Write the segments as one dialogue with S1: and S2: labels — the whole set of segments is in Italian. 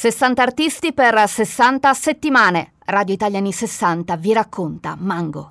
S1: 60 artisti per 60 settimane. Radio Italia anni 60 vi racconta Mango.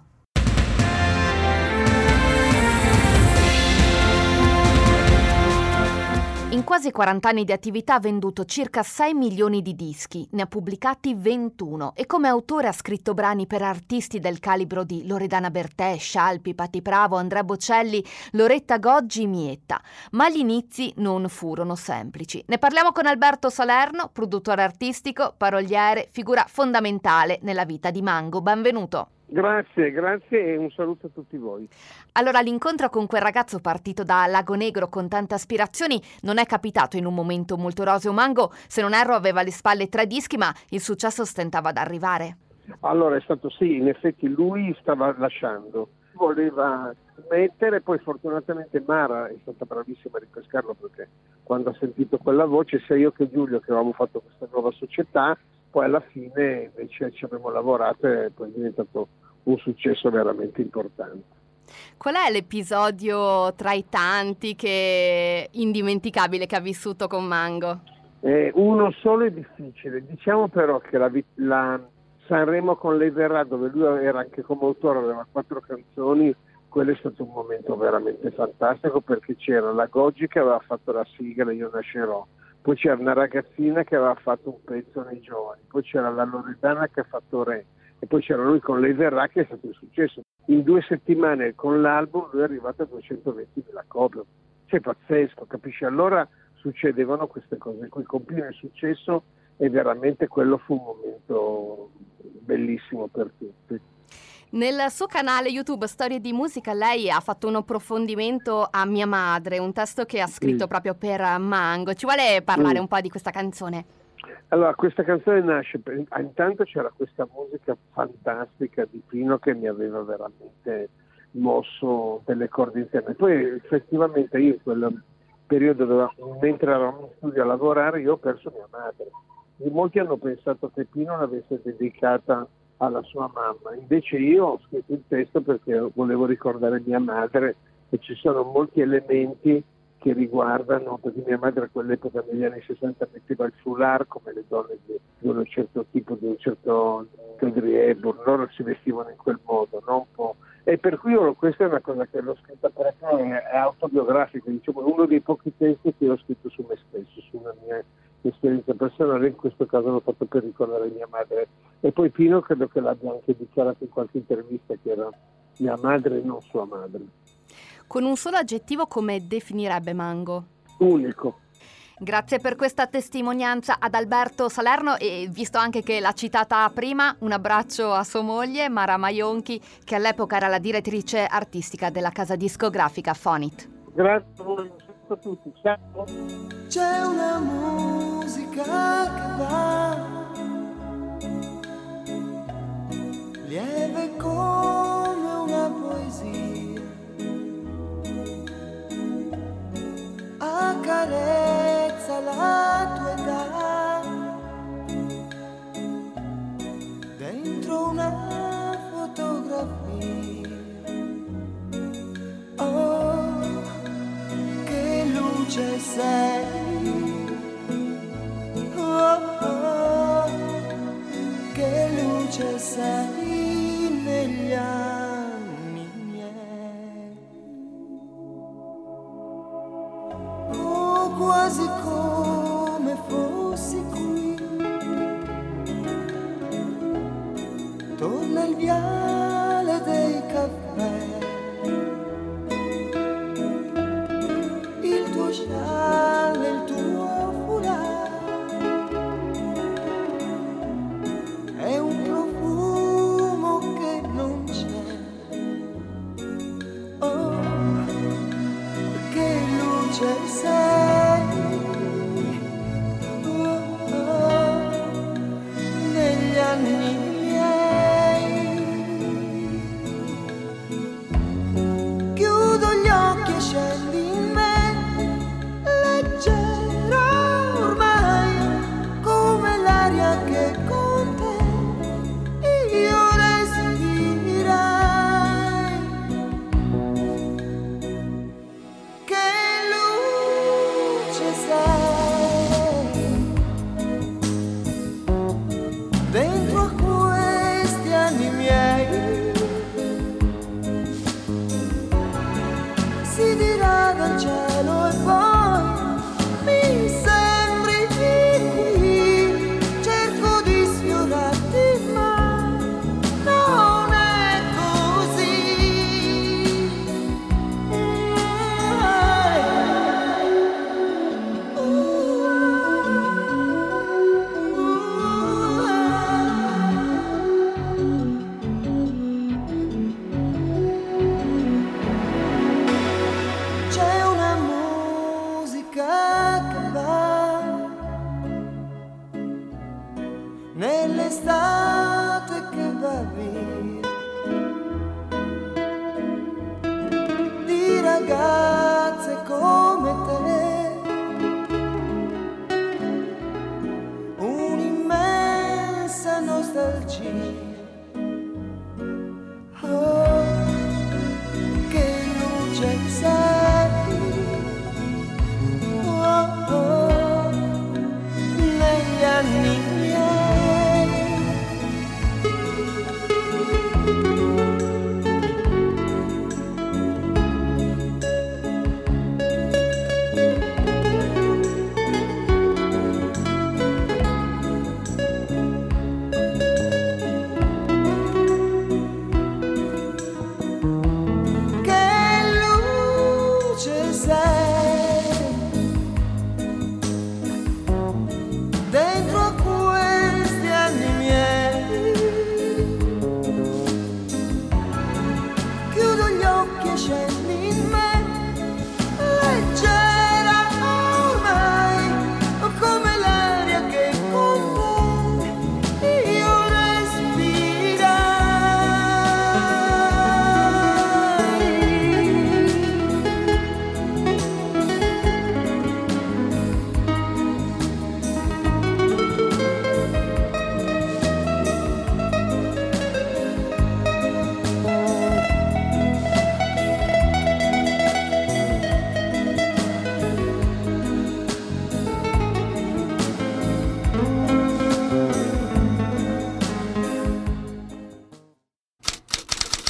S1: In quasi 40 anni di attività ha venduto circa 6 milioni di dischi, ne ha pubblicati 21 e come autore ha scritto brani per artisti del calibro di Loredana Bertè, Scialpi, Patti Bravo, Andrea Bocelli, Loretta Goggi, Mietta. Ma gli inizi non furono semplici. Ne parliamo con Alberto Salerno, produttore artistico, paroliere, figura fondamentale nella vita di Mango. Benvenuto.
S2: Grazie e un saluto a tutti voi.
S1: Allora, l'incontro con quel ragazzo partito da Lago Negro con tante aspirazioni non è capitato in un momento molto roseo. Mango, se non erro, aveva alle spalle 3 dischi, ma il successo stentava ad arrivare.
S2: Allora, è stato sì, in effetti lui stava lasciando, voleva smettere, poi fortunatamente Mara è stata bravissima a ripescarlo, perché quando ha sentito quella voce, sia io che Giulio che avevamo fatto questa nuova società, poi alla fine invece ci abbiamo lavorato e poi è diventato un successo veramente importante.
S1: Qual è l'episodio tra i tanti che indimenticabile che ha vissuto con Mango?
S2: Uno solo è difficile, diciamo però che la Sanremo con Lei Verrà, dove lui era anche come autore, aveva 4 canzoni, quello è stato un momento veramente fantastico, perché c'era la Goggi che aveva fatto la sigla Io Nascerò, poi c'era una ragazzina che aveva fatto un pezzo nei giovani, poi c'era la Loredana che ha fatto Re, e poi c'era lui con Lei Verrà che è stato un successo. In 2 settimane con l'album lui è arrivato a 220.000 copie. Cioè pazzesco, capisci? Allora succedevano queste cose qui, compiere il successo e veramente quello fu un momento bellissimo per tutti.
S1: Nel suo canale YouTube Storie di Musica lei ha fatto un approfondimento a Mia Madre, un testo che ha scritto proprio per Mango. Ci vuole parlare un po' di questa canzone?
S2: Allora, questa canzone nasce, intanto c'era questa musica fantastica di Pino che mi aveva veramente mosso delle corde interne. Poi effettivamente io in quel periodo mentre eravamo in studio a lavorare, io ho perso mia madre. E molti hanno pensato che Pino l'avesse dedicata alla sua mamma, invece io ho scritto il testo perché volevo ricordare mia madre, e ci sono molti elementi che riguardano, perché mia madre a quell'epoca negli anni 60 metteva il foulard come le donne di un certo tipo, di un certo Audrey Hepburn, loro si vestivano in quel modo, no? Un po'. E per cui questa è una cosa che l'ho scritta perché è autobiografica, diciamo, uno dei pochi testi che ho scritto su me stesso, su una mia esperienza personale, in questo caso l'ho fatto per ricordare mia madre. E poi Pino credo che l'abbia anche dichiarato in qualche intervista che era mia madre e non sua madre.
S1: Con un solo aggettivo come definirebbe Mango?
S2: Unico.
S1: Grazie per questa testimonianza ad Alberto Salerno, e visto anche che l'ha citata prima, un abbraccio a sua moglie Mara Maionchi, che all'epoca era la direttrice artistica della casa discografica Fonit.
S2: Grazie a voi, a tutti, ciao.
S3: C'è una musica che va lieve come una poesia, accarezza la tua età dentro una fotografia. Oh, che luce sei, oh, oh, che luce sei negli anni miei. Oh, quasi come fossi qui, torna il viale dei caffè, il tuo scialle, il tuo foulard, è un profumo che non c'è. Oh, che luce sei, oh, oh, negli anni miei. nell'estate che va via, di ragazze come te, un'immensa nostalgia. Oh, che luce sei, oh, oh, negli anni miei. Dentro a questi anni miei, chiudo gli occhi e scendi in me, leggera ormai, come l'aria che con te io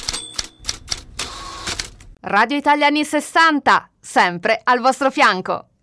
S1: Radio Italia anni 60, sempre al vostro fianco.